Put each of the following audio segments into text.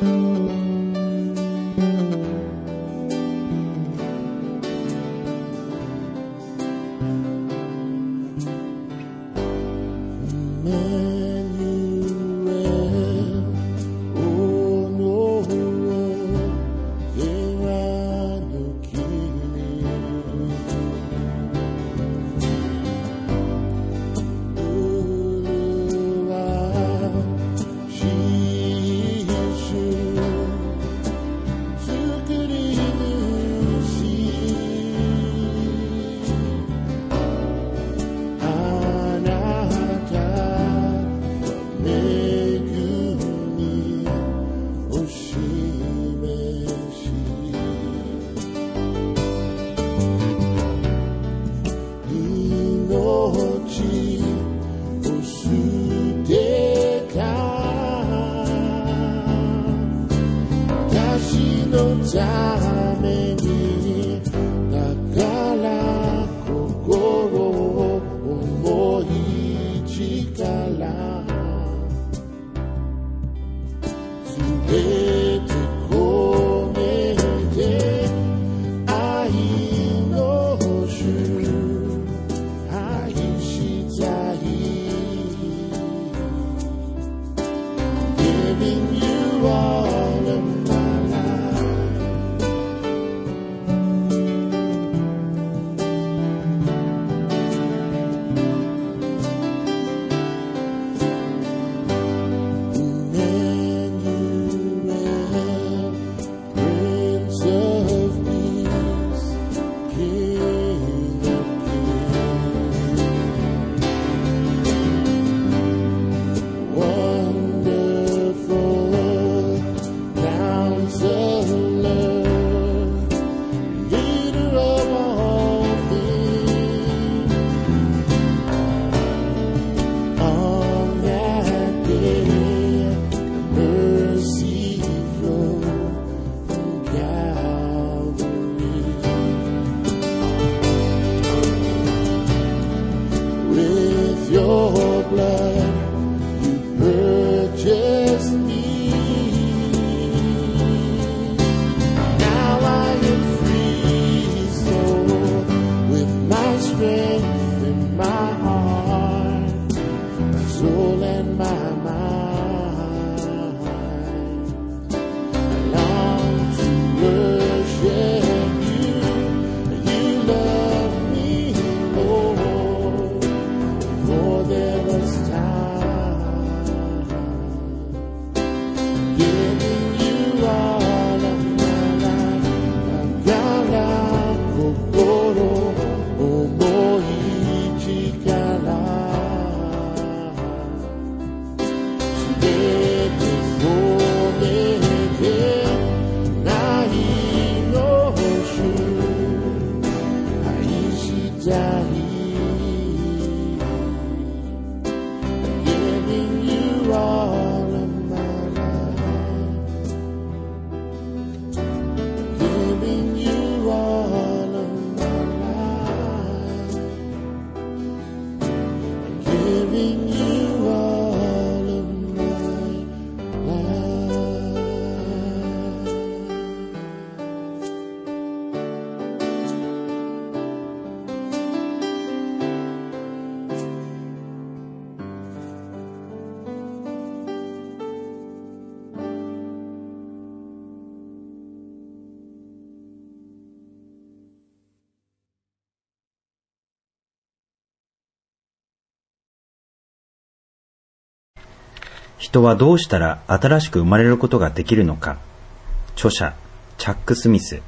人はどうしたら新しく生まれることができるのか。著者、チャック・スミス。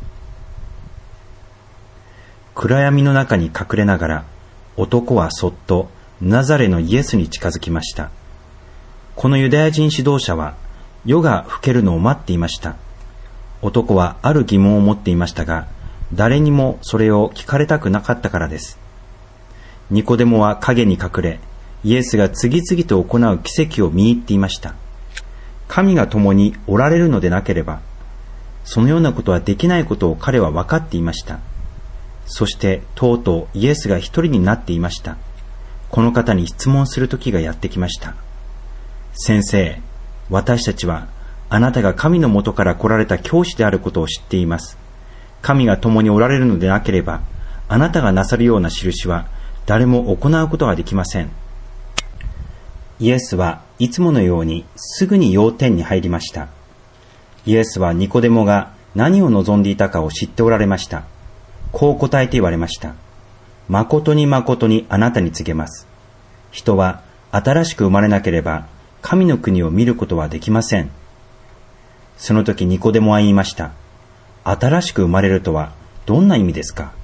暗闇の中に隠れながら、男はそっとナザレのイエスに近づきました。このユダヤ人指導者は、夜が更けるのを待っていました。男はある疑問を持っていましたが、誰にもそれを聞かれたくなかったからです。ニコデモは影に隠れ、イエスが次々と行う奇跡を見入っていました。神が共におられるのでなければ、そのようなことはできないことを彼は分かっていました。そしてとうとうイエスが一人になっていました。この方に質問する時がやってきました。先生、私たちはあなたが神の元から来られた教師であることを知っています。神が共におられるのでなければ、あなたがなさるような印は誰も行うことができません。イエスはいつものようにすぐに要点に入りました。イエスはニコデモが何を望んでいたかを知っておられました。こう答えて言われました。誠に誠にあなたに告げます。人は新しく生まれなければ神の国を見ることはできません。その時ニコデモは言いました。新しく生まれるとはどんな意味ですか？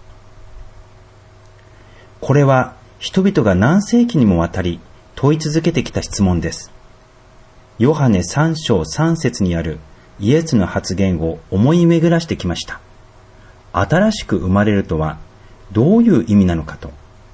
これは人々が何世紀にもわたり問い続けてきた質問です。ヨハネ3章3節にあるイエスの発言を思い巡らしてきました。新しく生まれるとはどういう意味なのかと。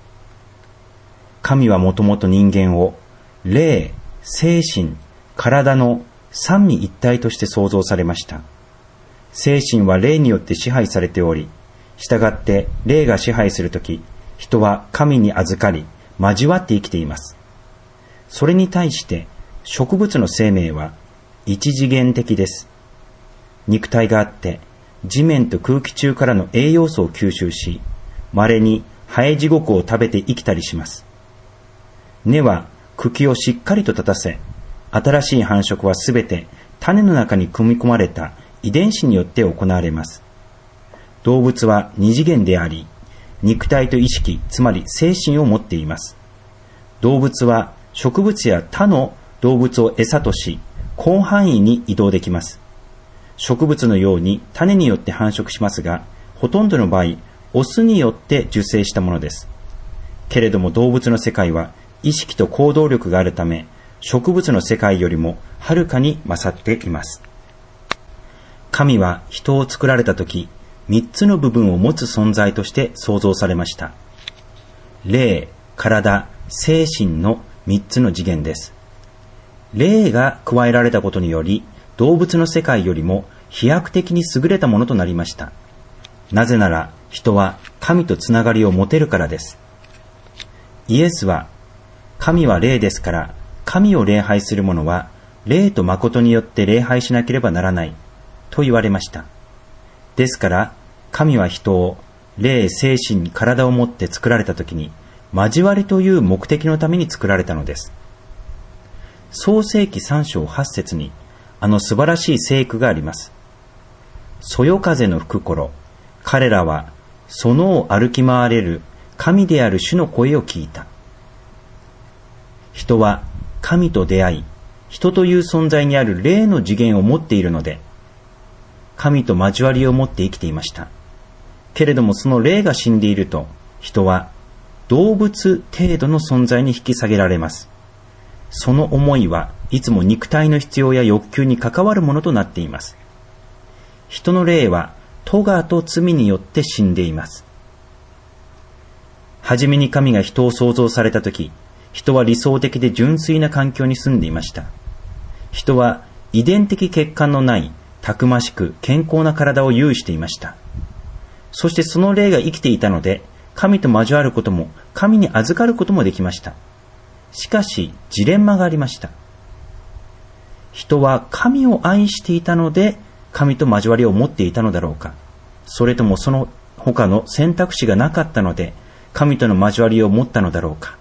神はもともと人間を霊、精神、体の三位一体として創造されました。精神は霊によって支配されており、したがって霊が支配するとき、人は神に預かり、交わって生きています。それに対して植物の生命は一次元的です。肉体があって、地面と空気中からの栄養素を吸収し、稀にハエ地獄を食べて生きたりします。根は茎をしっかりと立たせ、新しい繁殖はすべて種の中に組み込まれた遺伝子によって行われます。動物は二次元であり、肉体と意識、つまり精神を持っています。動物は植物や他の動物を餌とし、広範囲に移動できます。植物のように種によって繁殖しますが、ほとんどの場合、オスによって受精したものです。けれども動物の世界は意識と行動力があるため、植物の世界よりもはるかに勝っています。神は人を作られたとき、3つの部分を持つ存在として創造されました。霊、体、精神の3つの次元です。霊が加えられたことにより、動物の世界よりも飛躍的に優れたものとなりました。なぜなら人は神とつながりを持てるからです。イエスは、神は霊ですから、神を礼拝する者は霊と誠によって礼拝しなければならないと言われました。ですから神は人を霊、精神、体をもって作られたときに交わりという目的のために作られたのです。創世記3章8節に素晴らしい聖句があります。そよ風の吹く頃、彼らは園を歩き回れる神である主の声を聞いた。人は神と出会い、人という存在にある霊の次元を持っているので、神と交わりを持って生きていました。けれどもその霊が死んでいると、人は動物程度の存在に引き下げられます。その思いはいつも肉体の必要や欲求に関わるものとなっています。人の霊は咎と罪によって死んでいます。はじめに神が人を創造されたとき、人は理想的で純粋な環境に住んでいました。人は遺伝的欠陥のない、たくましく健康な体を有していました。そしてその霊が生きていたので、神と交わることも、神に預かることもできました。しかし、ジレンマがありました。人は神を愛していたので、神と交わりを持っていたのだろうか。それともその他の選択肢がなかったので、神との交わりを持ったのだろうか。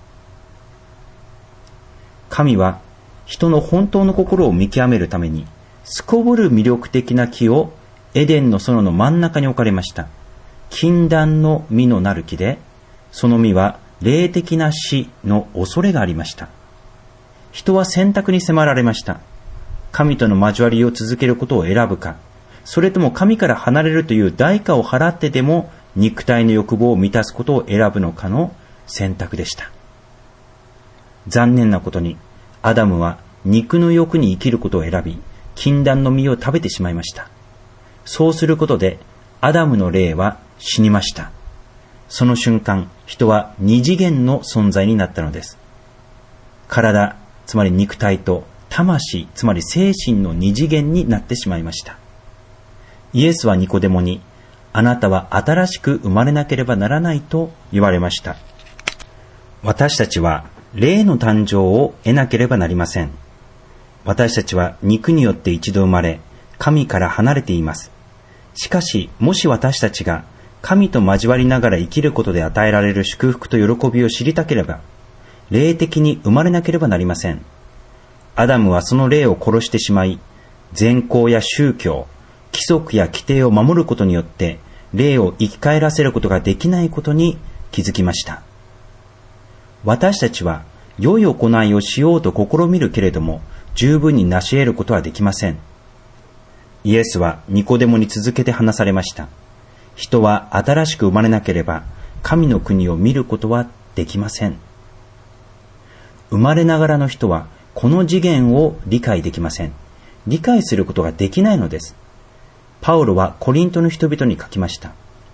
神は人の本当の心を見極めるために、すこぶる魅力的な木をエデンの園の真ん中に置かれました。禁断の実のなる木で、その実は霊的な死の恐れがありました。人は選択に迫られました。神との交わりを続けることを選ぶか、それとも神から離れるという代価を払ってでも肉体の欲望を満たすことを選ぶのかの選択でした。残念なことに、アダムは肉の欲に生きることを選び、禁断の実を食べてしまいました。そうすることで、アダムの霊は死にました。その瞬間、人は二次元の存在になったのです。体、つまり肉体と魂、つまり精神の二次元になってしまいました。イエスはニコデモに、あなたは新しく生まれなければならないと言われました。私たちは霊の誕生を得なければなりません。 私たちは肉によって一度生まれ、神から離れています。しかし、もし私たちが神と交わりながら生きることで与えられる祝福と喜びを知りたければ、霊的に生まれなければなりません。アダムはその霊を殺してしまい、善行や宗教、規則や規定を守ることによって、霊を生き返らせることができないことに気づきました。私たちは良い行いをしようと試みるけれども、十分に成し得ることはできません。イエスはニコデモに続けて話されました。人は新しく生まれなければ、神の国を見ることはできません。生まれながらの人は、この次元を理解できません。理解することができないのです。パウロはコリントの人々に書きました。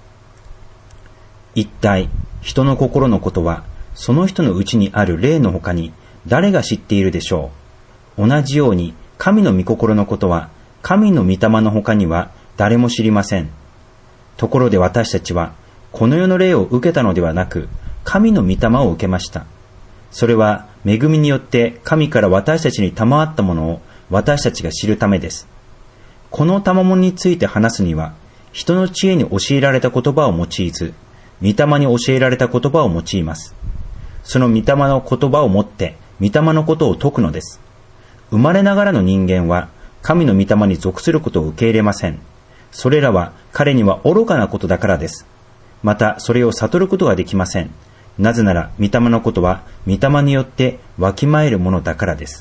一体、人の心のことは、その人のうちにある霊の他に誰が知っているでしょう。同じように、神の御心のことは、神の御霊の他には誰も知りません。ところで私たちは、この世の霊を受けたのではなく、神の御霊を受けました。それは、恵みによって神から私たちに賜ったものを私たちが知るためです。この賜物について話すには、人の知恵に教えられた言葉を用いず、御霊に教えられた言葉を用います。その御霊の言葉をもって、御霊のことを説くのです。生まれながらの人間は、神の御霊に属することを受け入れません。それらは彼には愚かなことだからです。また、それを悟ることができません。なぜなら、御霊のことは、御霊によってわきまえるものだからです。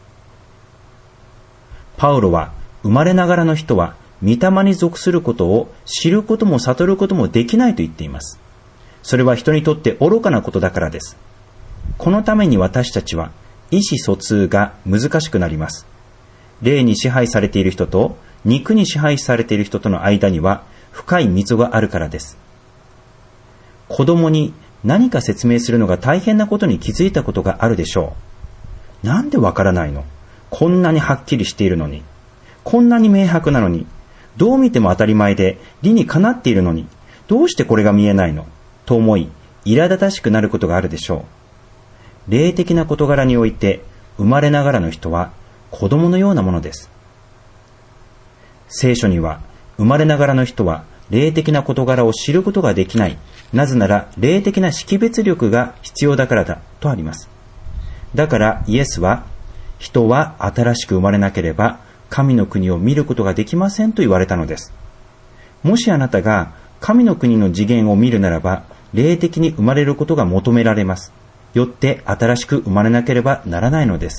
パウロは、生まれながらの人は、御霊に属することを知ることも悟ることもできないと言っています。それは人にとって愚かなことだからです。このために私たちは、意思疎通が難しくなります。霊に支配されている人と、肉に支配されている人との間には、深い溝があるからです。子供に何か説明するのが大変なことに気づいたことがあるでしょう。なんでわからないの？こんなにはっきりしているのに。こんなに明白なのに。どう見ても当たり前で理にかなっているのに。どうしてこれが見えないの？と思い、苛立たしくなることがあるでしょう。霊的な事柄において、生まれながらの人は子供のようなものです。聖書には、生まれながらの人は霊的な事柄を知ることができない。なぜなら霊的な識別力が必要だからだとあります。だからイエスは、人は新しく生まれなければ神の国を見ることができませんと言われたのです。もしあなたが神の国の次元を見るならば、霊的に生まれることが求められます。よって新しく生まれなければならないのです。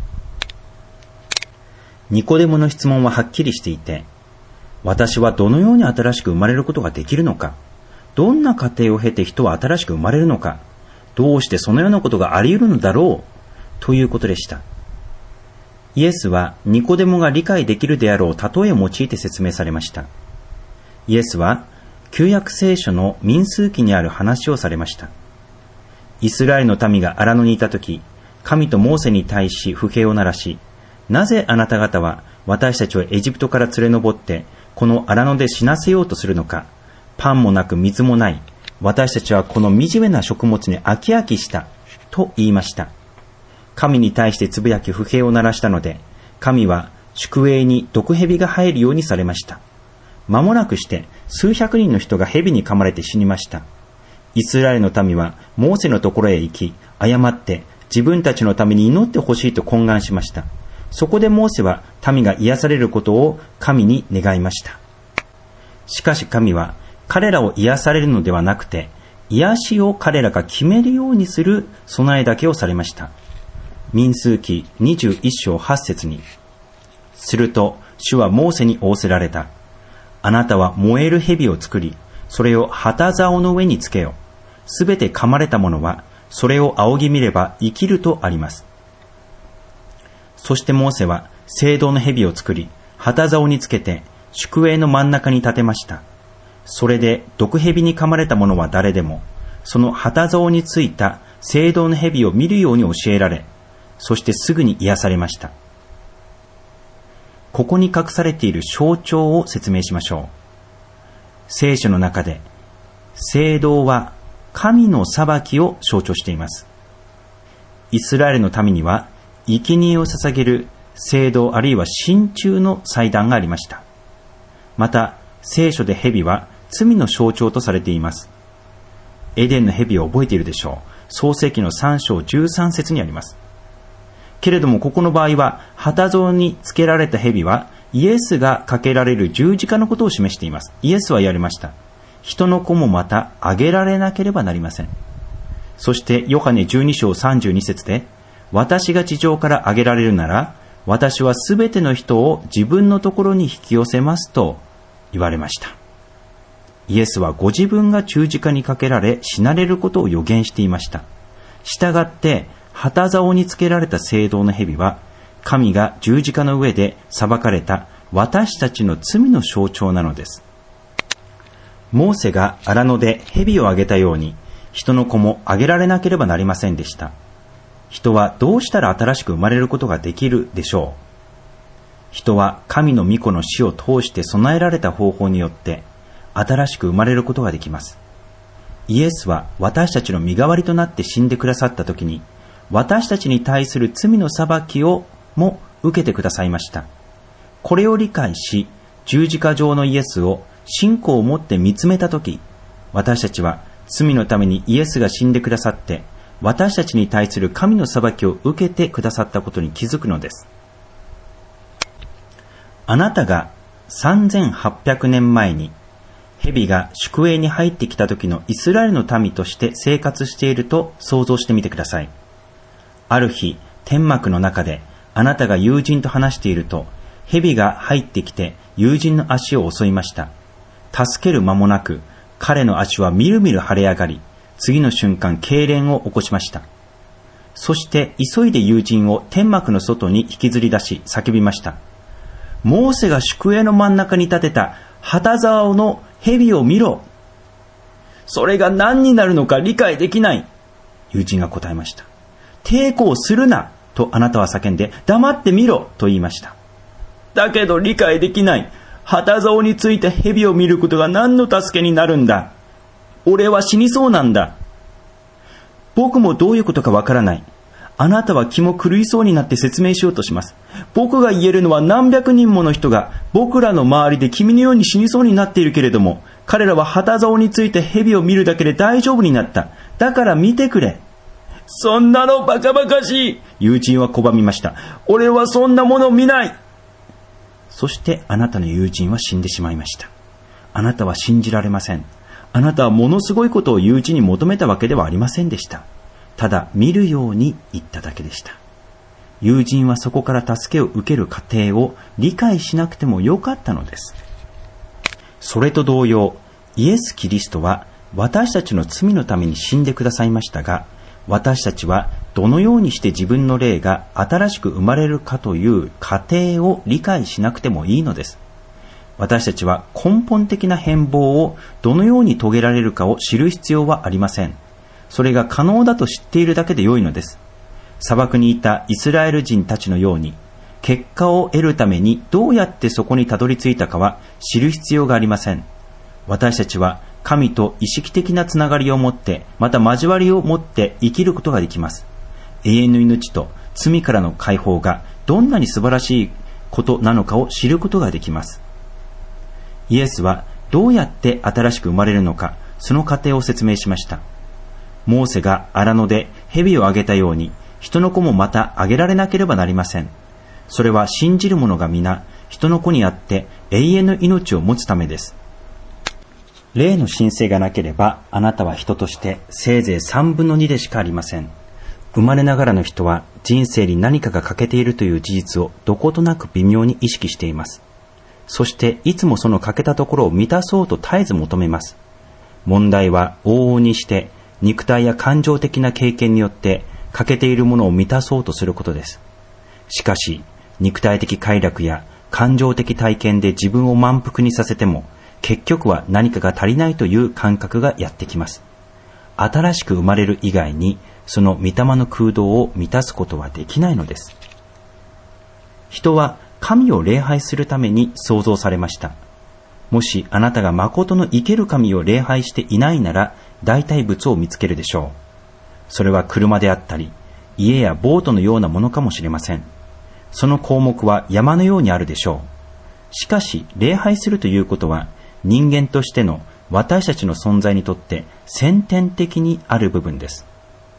ニコデモの質問ははっきりしていて、私はどのように新しく生まれることができるのか、どんな過程を経て人は新しく生まれるのか、どうしてそのようなことがあり得るのだろう、ということでした。イエスはニコデモが理解できるであろう例えを用いて説明されました。イエスは旧約聖書の民数記にある話をされました。イスラエルの民が荒野にいたとき、神とモーセに対し不平を鳴らし、なぜあなた方は私たちをエジプトから連れ上って、この荒野で死なせようとするのか。パンもなく水もない。私たちはこの惨めな食物に飽き飽きした。と言いました。神に対してつぶやき不平を鳴らしたので、神は宿営に毒蛇が入るようにされました。間もなくして数百人の人が蛇に噛まれて死にました。イスラエルの民はモーセのところへ行き、誤って自分たちのために祈ってほしいと懇願しました。そこでモーセは民が癒されることを神に願いました。しかし神は彼らを癒されるのではなくて、癒しを彼らが決めるようにする備えだけをされました。民数記21章8節に、すると主はモーセに仰せられた。あなたは燃える蛇を作り、それを旗竿の上につけよ。すべて噛まれた者は、それを仰ぎ見れば生きるとあります。そしてモーセは青銅の蛇を作り、旗竿につけて宿営の真ん中に立てました。それで毒蛇に噛まれた者は誰でも、その旗竿についた青銅の蛇を見るように教えられ、そしてすぐに癒されました。ここに隠されている象徴を説明しましょう。聖書の中で、青銅は神の裁きを象徴しています。イスラエルの民には、生贄を捧げる青銅あるいは真鍮の祭壇がありました。また、聖書で蛇は罪の象徴とされています。エデンの蛇を覚えているでしょう。創世記の3章13節にあります。けれどもここの場合は、旗像につけられた蛇はイエスがかけられる十字架のことを示しています。イエスは言われました。人の子もまたあげられなければなりません。そしてヨハネ12章32節で、私が地上からあげられるなら、私はすべての人を自分のところに引き寄せますと言われました。イエスはご自分が十字架にかけられ死なれることを予言していました。したがって旗竿につけられた青銅の蛇は、神が十字架の上で裁かれた私たちの罪の象徴なのです。モーセが荒野で蛇をあげたように、人の子もあげられなければなりませんでした。人はどうしたら新しく生まれることができるでしょう。人は神の御子の死を通して備えられた方法によって新しく生まれることができます。イエスは私たちの身代わりとなって死んでくださったときに、私たちに対する罪の裁きをも受けてくださいました。これを理解し、十字架上のイエスを信仰を持って見つめたとき、私たちは罪のためにイエスが死んでくださって、私たちに対する神の裁きを受けてくださったことに気づくのです。あなたが3800年前に蛇が宿営に入ってきた時のイスラエルの民として生活していると想像してみてください。ある日、天幕の中であなたが友人と話していると、蛇が入ってきて友人の足を襲いました。助ける間もなく、彼の足はみるみる腫れ上がり、次の瞬間、痙攣を起こしました。そして急いで友人を天幕の外に引きずり出し叫びました。モーセが宿営の真ん中に立てた旗竿の蛇を見ろ。それが何になるのか理解できない。友人が答えました。抵抗するなとあなたは叫んで、黙ってみろと言いました。だけど理解できない。旗竿について蛇を見ることが何の助けになるんだ。俺は死にそうなんだ。僕もどういうことかわからない。あなたは気も狂いそうになって説明しようとします。僕が言えるのは何百人もの人が僕らの周りで君のように死にそうになっているけれども、彼らは旗竿について蛇を見るだけで大丈夫になった。だから見てくれ。そんなのバカバカしい。友人は拒みました。俺はそんなもの見ない。そしてあなたの友人は死んでしまいました。あなたは信じられません。あなたはものすごいことを友人に求めたわけではありませんでした。ただ見るように言っただけでした。友人はそこから助けを受ける過程を理解しなくてもよかったのです。それと同様、イエス・キリストは私たちの罪のために死んでくださいましたが、私たちはどのようにして自分の霊が新しく生まれるかという過程を理解しなくてもいいのです。私たちは根本的な変貌をどのように遂げられるかを知る必要はありません。それが可能だと知っているだけで良いのです。砂漠にいたイスラエル人たちのように、結果を得るためにどうやってそこにたどり着いたかは知る必要がありません。私たちは神と意識的なつながりを持って、また交わりを持って生きることができます。永遠の命と罪からの解放がどんなに素晴らしいことなのかを知ることができます。イエスはどうやって新しく生まれるのか、その過程を説明しました。モーセが荒野で蛇をあげたように、人の子もまたあげられなければなりません。それは信じる者が皆、人の子にあって永遠の命を持つためです。霊の神聖がなければ、あなたは人としてせいぜい3分の2でしかありません。生まれながらの人は人生に何かが欠けているという事実をどことなく微妙に意識しています。そしていつもその欠けたところを満たそうと絶えず求めます。問題は往々にして肉体や感情的な経験によって欠けているものを満たそうとすることです。しかし肉体的快楽や感情的体験で自分を満腹にさせても、結局は何かが足りないという感覚がやってきます。新しく生まれる以外にその御霊の空洞を満たすことはできないのです。人は神を礼拝するために創造されました。もしあなたが誠の生ける神を礼拝していないなら、代替物を見つけるでしょう。それは車であったり、家やボートのようなものかもしれません。 その項目は山のようにあるでしょう。しかし、礼拝するということは、人間としての私たちの存在にとって先天的にある部分です。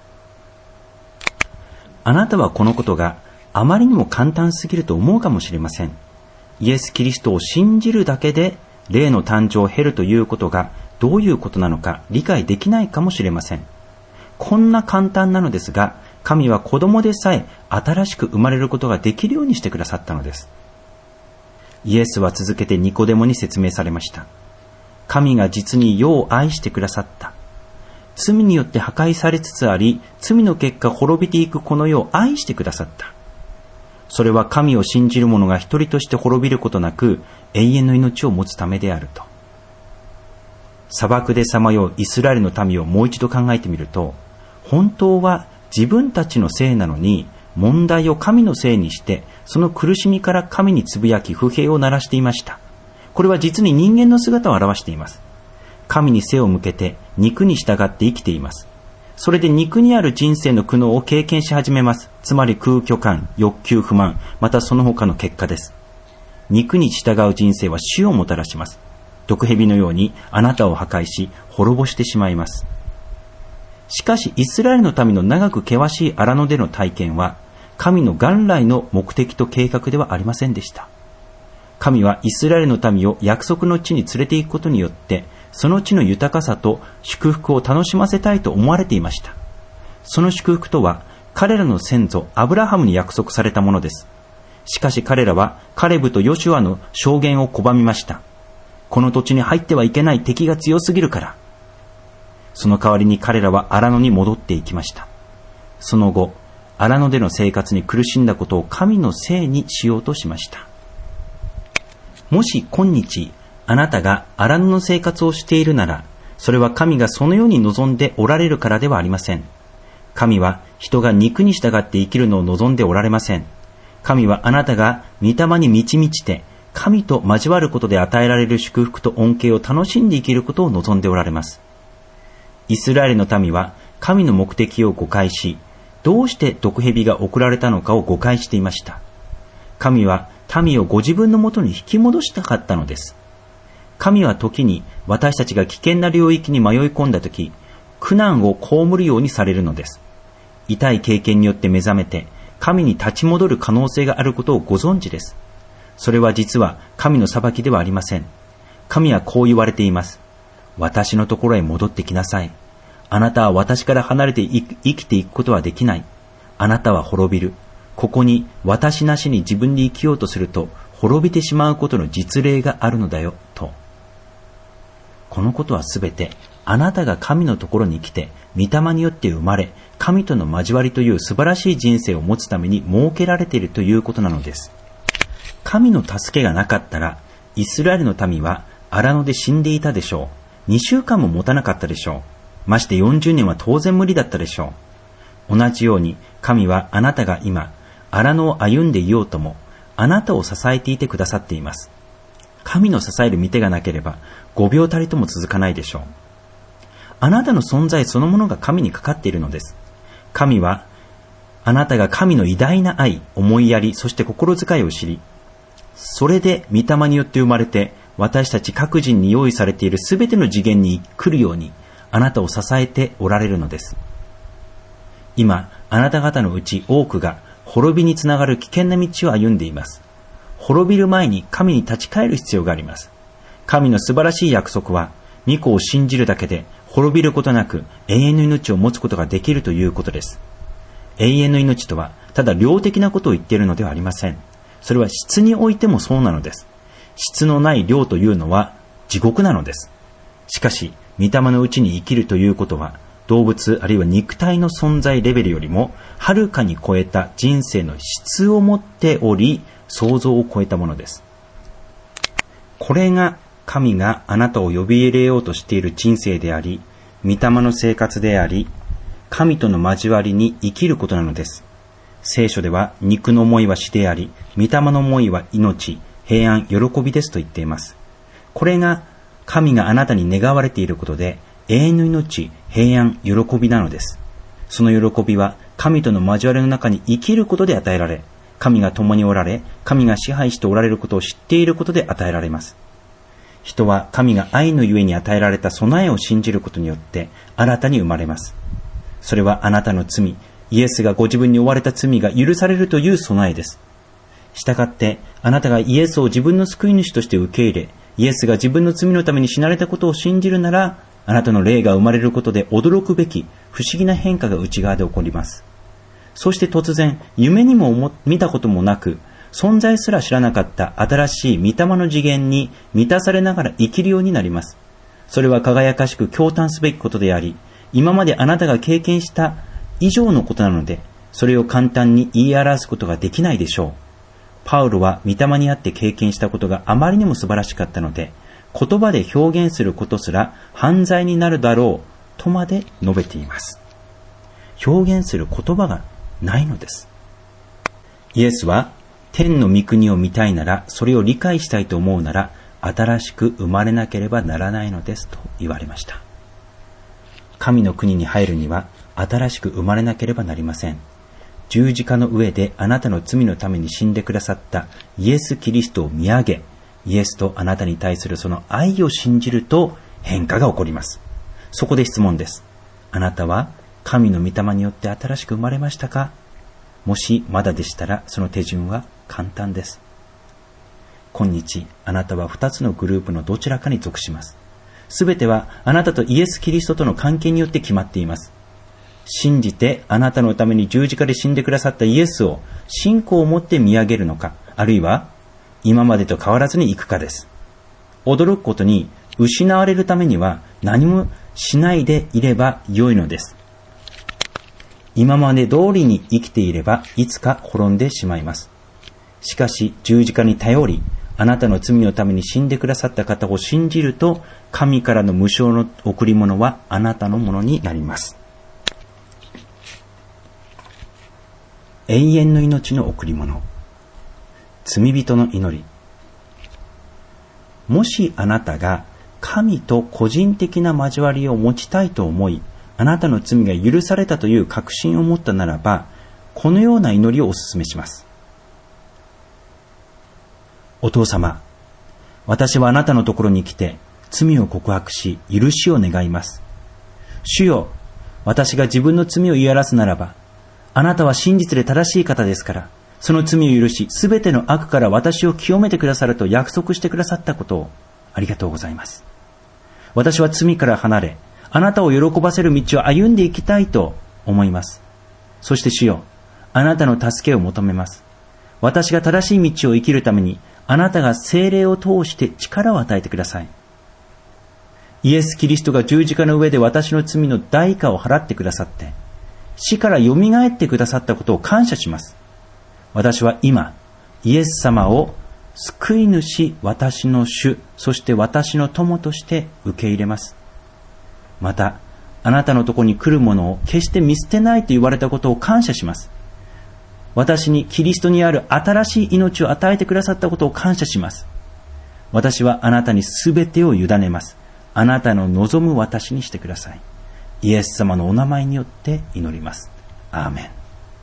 あなたはこのことがあまりにも簡単すぎると思うかもしれません。イエス・キリストを信じるだけで霊の誕生を経るということがどういうことなのか理解できないかもしれません。こんな簡単なのですが、神は子供でさえ新しく生まれることができるようにしてくださったのです。イエスは続けてニコデモに説明されました。神が実に世を愛してくださった。罪によって破壊されつつあり、罪の結果滅びていくこの世を愛してくださった。それは神を信じる者が一人として滅びることなく永遠の命を持つためであると。砂漠でさまようイスラエルの民をもう一度考えてみると、本当は自分たちのせいなのに問題を神のせいにして、その苦しみから神につぶやき不平を鳴らしていました。これは実に人間の姿を表しています。神に背を向けて肉に従って生きています。それで肉にある人生の苦悩を経験し始めます。つまり空虚感、欲求不満、またその他の結果です。肉に従う人生は死をもたらします。毒蛇のようにあなたを破壊し滅ぼしてしまいます。しかしイスラエルの民の長く険しい荒野での体験は神の元来の目的と計画ではありませんでした。神はイスラエルの民を約束の地に連れて行くことによってその地の豊かさと祝福を楽しませたいと思われていました。その祝福とは彼らの先祖アブラハムに約束されたものです。しかし彼らはカレブとヨシュアの証言を拒みました。この土地に入ってはいけない、敵が強すぎるから。その代わりに彼らは荒野に戻っていきました。その後、荒野での生活に苦しんだことを神のせいにしようとしました。もし今日あなたが荒野の生活をしているなら、それは神がそのように望んでおられるからではありません。神は人が肉に従って生きるのを望んでおられません。神はあなたが御霊に満ち満ちて神と交わることで与えられる祝福と恩恵を楽しんで生きることを望んでおられます。イスラエルの民は神の目的を誤解し、どうして毒蛇が送られたのかを誤解していました。神は民をご自分のもとに引き戻したかったのです。神は時に私たちが危険な領域に迷い込んだとき、苦難を被るようにされるのです。痛い経験によって目覚めて、神に立ち戻る可能性があることをご存知です。それは実は神の裁きではありません。神はこう言われています。私のところへ戻ってきなさい。あなたは私から離れて生きていくことはできない。あなたは滅びる。ここに私なしに自分で生きようとすると滅びてしまうことの実例があるのだよ、と。このことはすべてあなたが神のところに来て御霊によって生まれ、神との交わりという素晴らしい人生を持つために設けられているということなのです。神の助けがなかったらイスラエルの民は荒野で死んでいたでしょう。2週間も持たなかったでしょう。まして40年は当然無理だったでしょう。同じように神はあなたが今荒野を歩んでいようともあなたを支えていてくださっています。神の支える御手がなければ5秒たりとも続かないでしょう。あなたの存在そのものが神にかかっているのです。神はあなたが神の偉大な愛、思いやり、そして心遣いを知り、それで御霊によって生まれて私たち各人に用意されているすべての次元に来るようにあなたを支えておられるのです。今あなた方のうち多くが滅びにつながる危険な道を歩んでいます。滅びる前に神に立ち返る必要があります。神の素晴らしい約束は御子を信じるだけで滅びることなく永遠の命を持つことができるということです。永遠の命とはただ量的なことを言っているのではありません。それは質においてもそうなのです。質のない量というのは地獄なのです。しかし御霊のうちに生きるということは動物あるいは肉体の存在レベルよりもはるかに超えた人生の質を持っており、想像を超えたものです。これが神があなたを呼び入れようとしている人生であり、御霊の生活であり、神との交わりに生きることなのです。聖書では肉の思いは死であり、御霊の思いは命、平安、喜びですと言っています。これが神があなたに願われていることで、永遠の命、平安、喜びなのです。その喜びは神との交わりの中に生きることで与えられ、 神が共におられ、神が支配しておられることを知っていることで与えられます。人は神が愛のゆえに与えられた備えを信じることによって新たに生まれます。それはあなたの罪、イエスがご自分に負われた罪が許されるという備えです。したがって、あなたがイエスを自分の救い主として受け入れ、イエスが自分の罪のために死なれたことを信じるなら、あなたの霊が生まれることで驚くべき不思議な変化が内側で起こります。そして突然、夢にも見たこともなく、存在すら知らなかった新しい御霊の次元に満たされながら生きるようになります。それは輝かしく驚嘆すべきことであり、今まであなたが経験した以上のことなので、それを簡単に言い表すことができないでしょう。パウロは御霊にあって経験したことがあまりにも素晴らしかったので、言葉で表現することすら犯罪になるだろうとまで述べています。表現する言葉がないのです。イエスは、天の御国を見たいなら、それを理解したいと思うなら、新しく生まれなければならないのですと言われました。神の国に入るには、新しく生まれなければなりません。十字架の上であなたの罪のために死んでくださったイエス・キリストを見上げ、イエスとあなたに対するその愛を信じると変化が起こります。そこで質問です。あなたは神の御霊によって新しく生まれましたか？もしまだでしたら、その手順は簡単です。今日、あなたは2つのグループのどちらかに属します。すべてはあなたとイエス・キリストとの関係によって決まっています。信じてあなたのために十字架で死んでくださったイエスを信仰を持って見上げるのか、あるいは今までと変わらずに行くかです。驚くことに、失われるためには何もしないでいれば良いのです。今まで通りに生きていればいつか滅んでしまいます。しかし十字架に頼り、あなたの罪のために死んでくださった方を信じると、神からの無償の贈り物はあなたのものになります。永遠の命の贈り物。罪人の祈り。もしあなたが神と個人的な交わりを持ちたいと思い、あなたの罪が許されたという確信を持ったならば、このような祈りをお勧めします。お父様、私はあなたのところに来て罪を告白し、許しを願います。主よ、私が自分の罪を言い表すならば、あなたは真実で正しい方ですから、その罪を許し、すべての悪から私を清めてくださると約束してくださったことをありがとうございます。私は罪から離れ、あなたを喜ばせる道を歩んでいきたいと思います。そして主よ、あなたの助けを求めます。私が正しい道を生きるために、あなたが聖霊を通して力を与えてください。イエス・キリストが十字架の上で私の罪の代価を払ってくださって、死からよみがえってくださったことを感謝します。私は今、イエス様を救い主、私の主、そして私の友として受け入れます。また、あなたのところに来るものを決して見捨てないと言われたことを感謝します。私にキリストにある新しい命を与えてくださったことを感謝します。私はあなたにすべてを委ねます。あなたの望む私にしてください。イエス様のお名前によって祈ります。アーメン。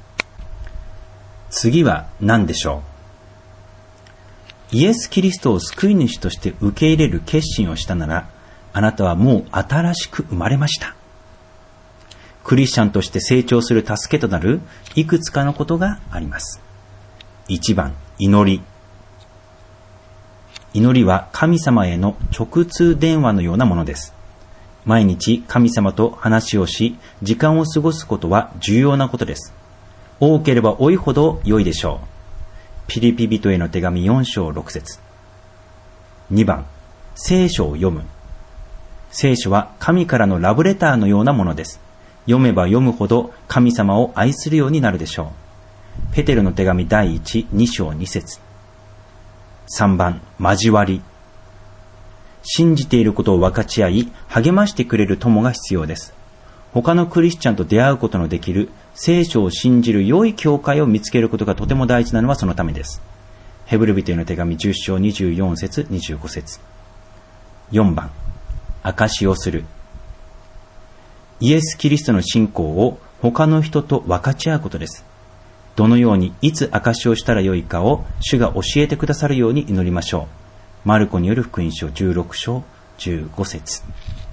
次は何でしょう？イエス・キリストを救い主として受け入れる決心をしたなら、あなたはもう新しく生まれました。クリスチャンとして成長する助けとなるいくつかのことがあります。1番、祈り。祈りは神様への直通電話のようなものです。毎日神様と話をし、時間を過ごすことは重要なことです。多ければ多いほど良いでしょう。ピリピ人への手紙4章6節。2番、聖書を読む。聖書は神からのラブレターのようなものです。読めば読むほど神様を愛するようになるでしょう。ペテルの手紙第2章2節。3番、交わり。信じていることを分かち合い、励ましてくれる友が必要です。他のクリスチャンと出会うことのできる聖書を信じる良い教会を見つけることがとても大事なのはそのためです。ヘブル人への手紙10章24節25節。4番、証しをする。イエス・キリストの信仰を他の人と分かち合うことです。 どのようにいつ証しをしたらよいかを主が教えてくださるように祈りましょう。マルコによる福音書16章15節。